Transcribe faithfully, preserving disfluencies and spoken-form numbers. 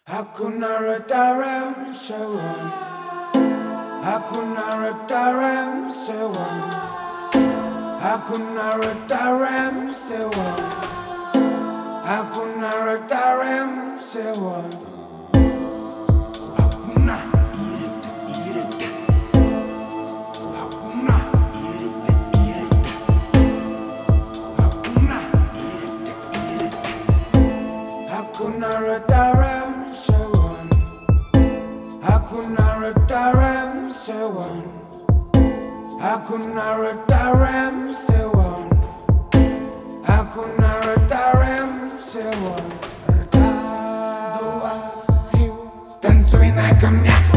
Aku naretarem sewan, aku naretarem sewan, aku naretarem sewan, aku naretarem sewan. Aku na irita irita, aku na irita irita, aku na irita irita, aku naretarem sewan, aku naretarem sewan, aku naretarem sewan, aku naretarem sewan. Dua, hiu, tentuin agamnya.